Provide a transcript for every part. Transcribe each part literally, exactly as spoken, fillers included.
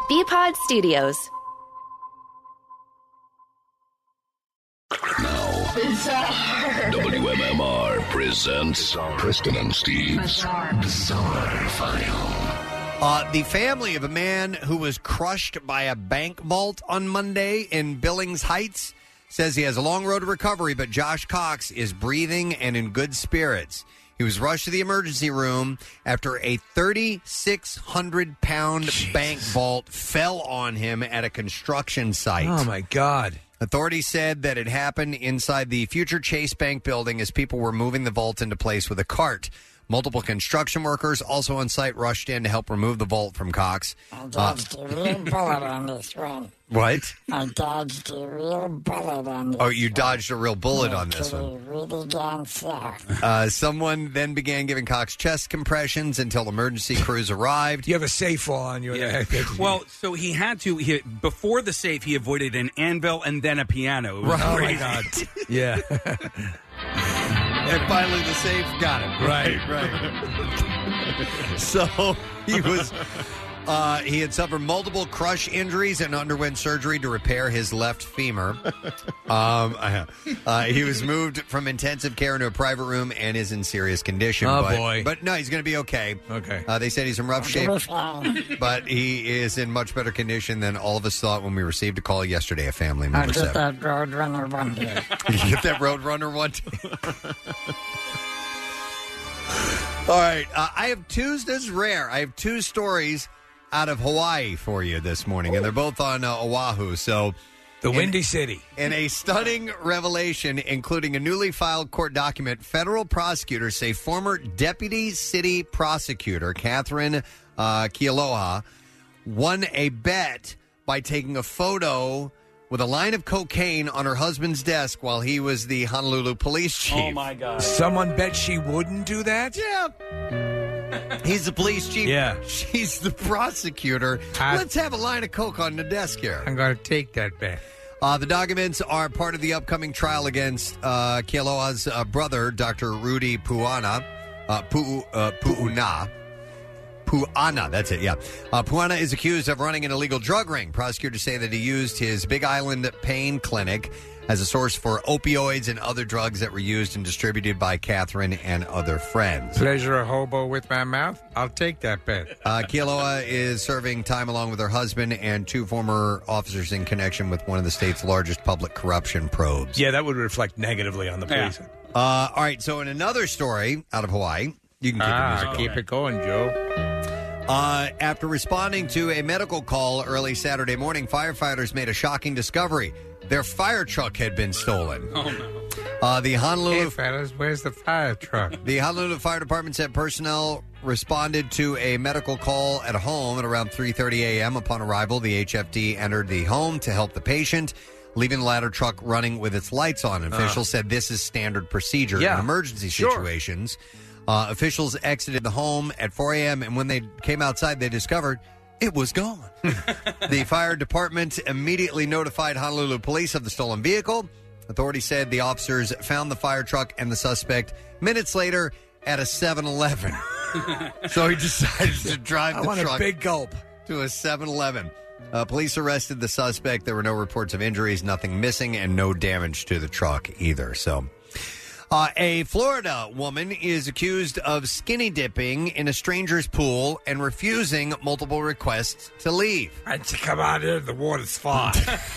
B-Pod Studios. W M M R presents Preston and Steve's Bizarre File. Uh, the family of a man who was crushed by a bank vault on Monday in Billings Heights says he has a long road to recovery, but Josh Cox is breathing and in good spirits. He was rushed to the emergency room after a three thousand six hundred pound bank vault fell on him at a construction site. Oh, my God. Authorities said that it happened inside the Future Chase Bank building as people were moving the vault into place with a cart. Multiple construction workers also on site rushed in to help remove the vault from Cox. I dodged uh, a real bullet on this one. What? I dodged a real bullet on this Oh, you one. dodged a real bullet on this It one. really gone south. Uh, someone then began giving Cox chest compressions until emergency crews arrived. You have a safe on you. Yeah. Well, so he had to, he, before the safe, he avoided an anvil and then a piano. It was Oh, my crazy. God. Yeah. And finally the safe got him. Right, right. So he was... Uh, he had suffered multiple crush injuries and underwent surgery to repair his left femur. Um, uh, he was moved from intensive care into a private room and is in serious condition. Oh, but, boy. But no, he's going to be okay. Okay. Uh, they said he's in rough shape, but he is in much better condition than all of us thought when we received a call yesterday. A family I'll member get said. that road runner one day. You get that Roadrunner one day. All right. Uh, I have two, this is rare. I have two stories out of Hawaii for you this morning, and they're both on uh, Oahu. So, The in, Windy City. In a stunning revelation, including a newly filed court document, federal prosecutors say former deputy city prosecutor Catherine uh, Kealoha won a bet by taking a photo with a line of cocaine on her husband's desk while he was the Honolulu police chief. Oh, my God. Someone bet she wouldn't do that? Yeah. He's the police chief. Yeah. She's the prosecutor. I- Let's have a line of coke on the desk here. I'm going to take that bet. Uh, the documents are part of the upcoming trial against uh, Kealoha's uh, brother, Doctor Rudy Puana. Uh, Pu, uh, Puuna. Puana, that's it, yeah. Uh, Puana is accused of running an illegal drug ring. Prosecutors say that he used his Big Island pain clinic as a source for opioids and other drugs that were used and distributed by Catherine and other friends. Pleasure a hobo with my mouth? I'll take that bet. Uh, Kealoha is serving time along with her husband and two former officers in connection with one of the state's largest public corruption probes. Yeah, that would reflect negatively on the police. Uh, all right, so in another story out of Hawaii, you can keep ah, the music keep going. it going, Joe. Uh, after responding to a medical call early Saturday morning, firefighters made a shocking discovery. Their fire truck had been stolen. Oh, no. Uh, the Honolulu... Hey, fellas, where's the fire truck? The Honolulu Fire Department said personnel responded to a medical call at a home at around three thirty a.m. Upon arrival, the H F D entered the home to help the patient, leaving the ladder truck running with its lights on. Officials uh, said this is standard procedure yeah, in emergency sure. situations. Uh, officials exited the home at four a.m., and when they came outside, they discovered it was gone. The fire department immediately notified Honolulu police of the stolen vehicle. Authorities said the officers found the fire truck and the suspect minutes later at a seven eleven. So he decided to drive I the want truck a big gulp. to a seven eleven. Uh, police arrested the suspect. There were no reports of injuries, nothing missing, and no damage to the truck either. So, uh, a Florida woman is accused of skinny dipping in a stranger's pool and refusing multiple requests to leave. Why don't you come out here? The water's fine.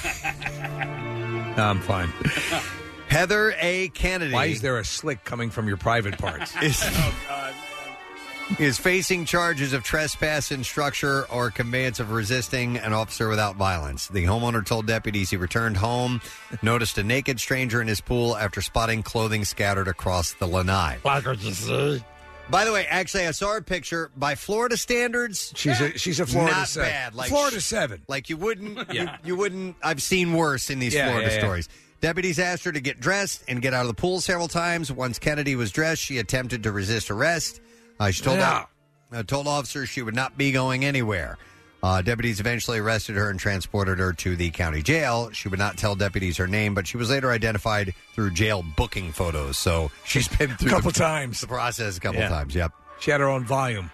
No, I'm fine. Heather A. Kennedy. Why is there a slick coming from your private parts? is, Oh, God. is facing charges of trespass in structure or conveyance of resisting an officer without violence. The homeowner told deputies he returned home, noticed a naked stranger in his pool after spotting clothing scattered across the lanai. Like what you see? By the way, actually, I saw her picture. By Florida standards, She's a she's a Florida not seven. bad. Like Florida seven. Like you wouldn't, Yeah. you, you wouldn't. I've seen worse in these Yeah, Florida yeah, yeah. stories. Deputies asked her to get dressed and get out of the pool several times. Once Kennedy was dressed, she attempted to resist arrest. Uh, she told Yeah. uh, told officers she would not be going anywhere. Uh, deputies eventually arrested her and transported her to the county jail. She would not tell deputies her name, but she was later identified through jail booking photos. So she's been through Couple the, times. the process a couple Yeah. times. Yep. She had her own volume.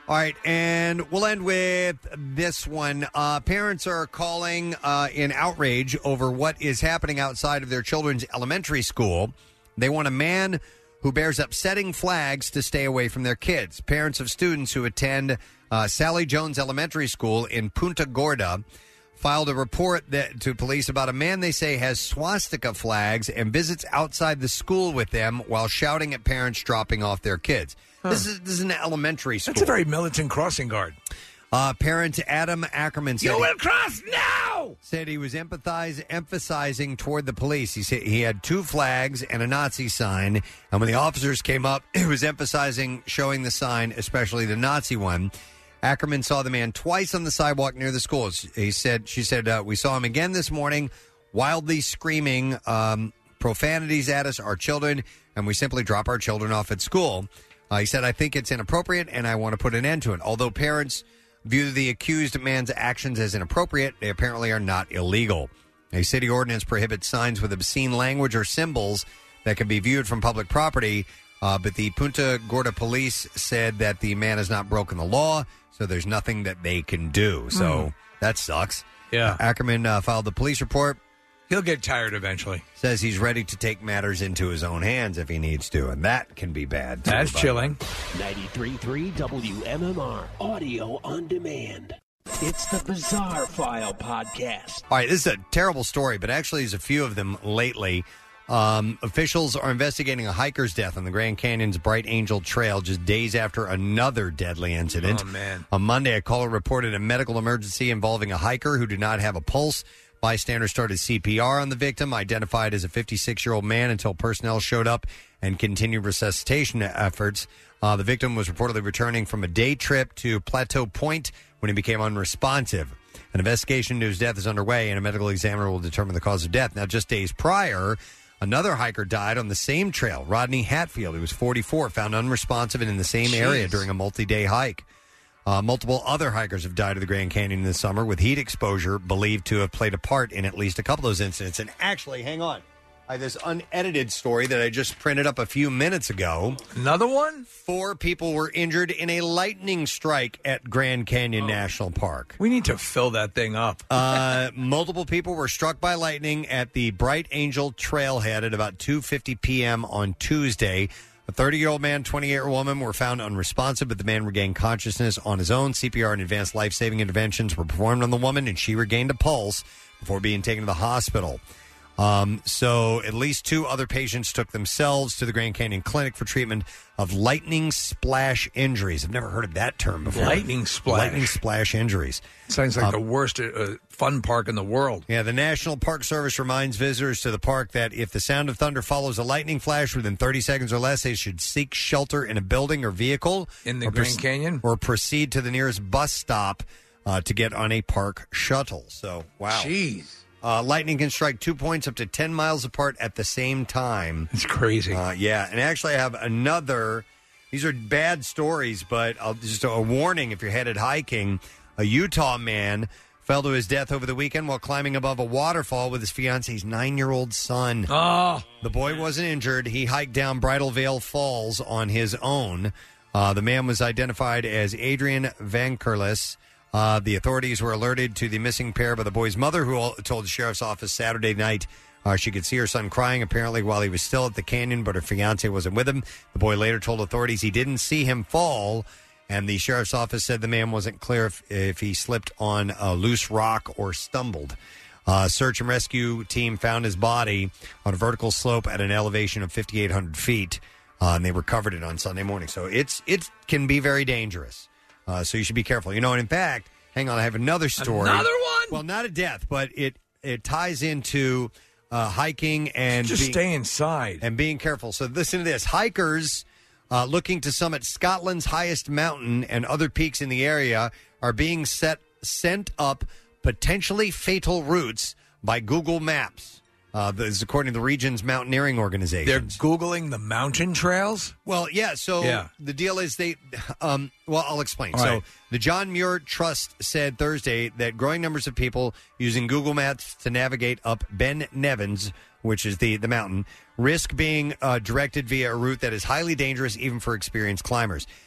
All right, and we'll end with this one. Uh, parents are calling uh, in outrage over what is happening outside of their children's elementary school. They want a man who bears upsetting flags to stay away from their kids. Parents of students who attend uh, Sally Jones Elementary School in Punta Gorda filed a report that, to police about a man they say has swastika flags and visits outside the school with them while shouting at parents dropping off their kids. Huh. This is this is an elementary school. That's a very militant crossing guard. Uh, parent Adam Ackerman said You will he, cross now! said he was empathize, emphasizing toward the police. He said he had two flags and a Nazi sign, and when the officers came up, he was emphasizing showing the sign, especially the Nazi one. Ackerman saw the man twice on the sidewalk near the school. He said, she said, uh, we saw him again this morning, wildly screaming um, profanities at us, our children, and we simply drop our children off at school. Uh, he said, I think it's inappropriate, and I want to put an end to it. Although parents view the accused man's actions as inappropriate, they apparently are not illegal. A city ordinance prohibits signs with obscene language or symbols that can be viewed from public property, uh, but the Punta Gorda police said that the man has not broken the law, so there's nothing that they can do. So mm. that sucks. Yeah. Uh, Ackerman uh, filed the police report. He'll get tired eventually. Says he's ready to take matters into his own hands if he needs to, and that can be bad, too. That's chilling. ninety-three point three W M M R, audio on demand. It's the Bizarre File Podcast. All right, this is a terrible story, but actually there's a few of them lately. Um, officials are investigating a hiker's death on the Grand Canyon's Bright Angel Trail just days after another deadly incident. Oh, man. On Monday, a caller reported a medical emergency involving a hiker who did not have a pulse. Bystanders started C P R on the victim, identified as a fifty-six-year-old man, until personnel showed up and continued resuscitation efforts. Uh, the victim was reportedly returning from a day trip to Plateau Point when he became unresponsive. An investigation into his death is underway, and a medical examiner will determine the cause of death. Now, just days prior, another hiker died on the same trail. Rodney Hatfield, who was forty-four, found unresponsive and in the same Jeez. area during a multi-day hike. Uh, multiple other hikers have died of the Grand Canyon this summer, with heat exposure believed to have played a part in at least a couple of those incidents. And actually, hang on. I have this unedited story that I just printed up a few minutes ago. Another one? Four people were injured in a lightning strike at Grand Canyon oh. National Park. We need to fill that thing up. uh, multiple people were struck by lightning at the Bright Angel Trailhead at about two fifty p.m. on Tuesday. A thirty-year-old man, twenty-eight-year-old woman were found unresponsive, but the man regained consciousness on his own. C P R and advanced life-saving interventions were performed on the woman, and she regained a pulse before being taken to the hospital. Um, so at least two other patients took themselves to the Grand Canyon Clinic for treatment of lightning splash injuries. I've never heard of that term before. Lightning splash. Lightning splash injuries. Sounds like um, the worst uh, fun park in the world. Yeah, the National Park Service reminds visitors to the park that if the sound of thunder follows a lightning flash within thirty seconds or less, they should seek shelter in a building or vehicle. In the or Grand proce- Canyon? Or proceed to the nearest bus stop uh, to get on a park shuttle. So, wow. Jeez. Uh, lightning can strike two points up to ten miles apart at the same time. It's crazy. Uh, yeah, and actually I have another. These are bad stories, but I'll, just a warning if you're headed hiking. A Utah man fell to his death over the weekend while climbing above a waterfall with his fiance's nine-year-old son. Oh. The boy wasn't injured. He hiked down Bridal Veil Falls on his own. Uh, the man was identified as Adrian Vankerlis. Uh, the authorities were alerted to the missing pair by the boy's mother, who told the sheriff's office Saturday night uh, she could see her son crying, apparently while he was still at the canyon, but her fiancé wasn't with him. The boy later told authorities he didn't see him fall, and the sheriff's office said the man wasn't clear if, if he slipped on a loose rock or stumbled. Uh, search and rescue team found his body on a vertical slope at an elevation of fifty-eight hundred feet, uh, and they recovered it on Sunday morning. So it's it can be very dangerous. Uh, so you should be careful. You know, and in fact, hang on, I have another story. Another one? Well, not a death, but it it ties into uh, hiking and just being, stay inside and being careful. So listen to this: hikers uh, looking to summit Scotland's highest mountain and other peaks in the area are being set sent up potentially fatal routes by Google Maps. Uh, this is according to the region's mountaineering organization. They're Googling the mountain trails? Well, yeah. So yeah. the deal is they, um, well, I'll explain. All so right. the John Muir Trust said Thursday that growing numbers of people using Google Maps to navigate up Ben Nevins, which is the, the mountain, risk being uh, directed via a route that is highly dangerous even for experienced climbers.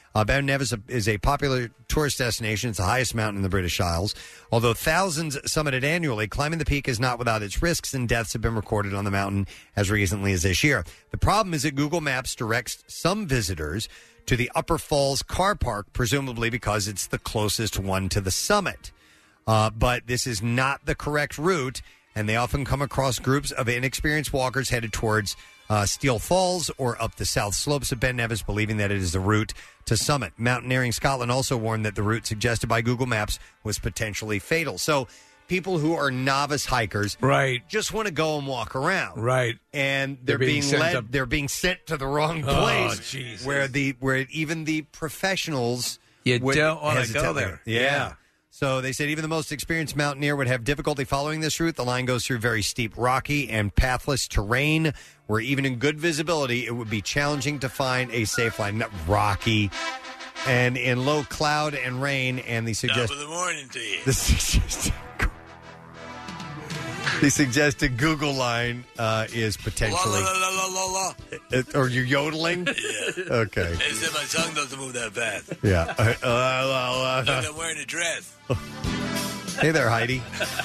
Uh, Ben Nevis is a popular tourist destination. It's the highest mountain in the British Isles. Although thousands summit it annually, climbing the peak is not without its risks, and deaths have been recorded on the mountain as recently as this year. The problem is that Google Maps directs some visitors to the Upper Falls car park, presumably because it's the closest one to the summit. Uh, but this is not the correct route, and they often come across groups of inexperienced walkers headed towards uh, Steel Falls or up the south slopes of Ben Nevis, believing that it is the route to summit. Mountaineering Scotland also warned that the route suggested by Google Maps was potentially fatal. So people who are novice hikers right. just want to go and walk around. Right. And they're, They're being being, sent led, up- they're being sent to the wrong Oh, place Jesus. where the where even the professionals You would don't wanna hesitate. go there. Yeah. Yeah. So they said even the most experienced mountaineer would have difficulty following this route. The line goes through very steep, rocky, and pathless terrain where even in good visibility, it would be challenging to find a safe line. Not rocky and in low cloud and rain. And the suggest- Top of the morning to you. the suggested, the suggested Google line uh, is potentially... La, la, la, la, la, la. Uh, Are you yodeling? Yeah. Okay. As if my tongue doesn't move that fast. Yeah. Uh, uh, uh, Look, I'm wearing a dress. Hey there, Heidi.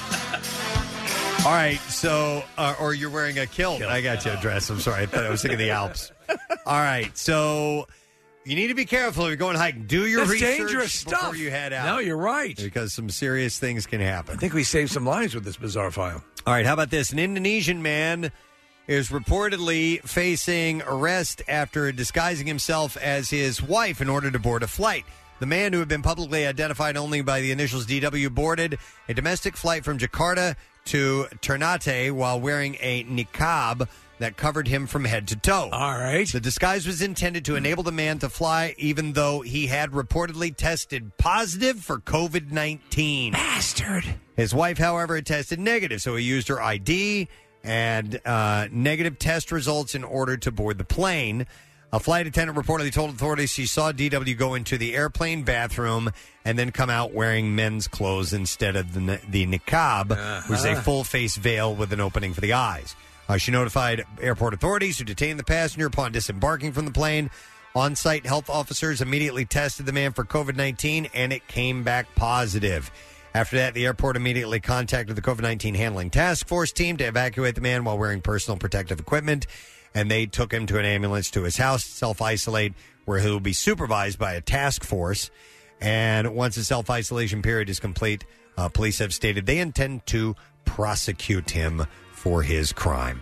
All right, so, uh, or you're wearing a kilt. I got you a dress. I'm sorry. I thought I was thinking of the Alps. All right, so you need to be careful if you're going hiking. Do your That's research dangerous before stuff. you head out. No, you're right. Because some serious things can happen. I think we saved some lives with this bizarre file. All right, how about this? An Indonesian man is reportedly facing arrest after disguising himself as his wife in order to board a flight. The man, who had been publicly identified only by the initials D W, boarded a domestic flight from Jakarta to Ternate while wearing a niqab that covered him from head to toe. All right. The disguise was intended to enable the man to fly even though he had reportedly tested positive for covid nineteen. Bastard. His wife, however, had tested negative, so he used her I D and uh, negative test results in order to board the plane. A flight attendant reportedly told authorities she saw D W go into the airplane bathroom and then come out wearing men's clothes instead of the, the niqab, Uh-huh. which is a full-face veil with an opening for the eyes. Uh, she notified airport authorities, who detained the passenger upon disembarking from the plane. On-site health officers immediately tested the man for covid nineteen, and it came back positive. After that, the airport immediately contacted the covid nineteen handling task force team to evacuate the man while wearing personal protective equipment, and they took him to an ambulance to his house, self-isolate, where he will be supervised by a task force. And once the self-isolation period is complete, uh, police have stated they intend to prosecute him for his crime.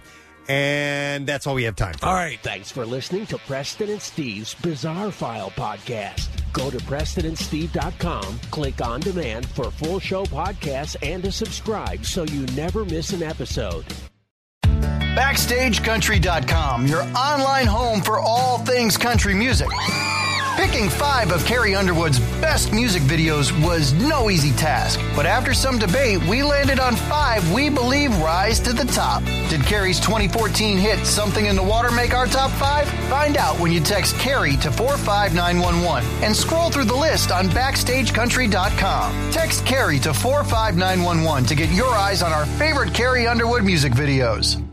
And that's all we have time for. All right. Thanks for listening to Preston and Steve's Bizarre File podcast. Go to preston and steve dot com, click on demand for full show podcasts and to subscribe so you never miss an episode. Backstage Country dot com, your online home for all things country music. Picking five of Carrie Underwood's best music videos was no easy task, but after some debate, we landed on five we believe rise to the top. Did Carrie's twenty fourteen hit Something in the Water make our top five? Find out when you text Carrie to four five nine one one and scroll through the list on Backstage Country dot com. Text Carrie to four five nine one one to get your eyes on our favorite Carrie Underwood music videos.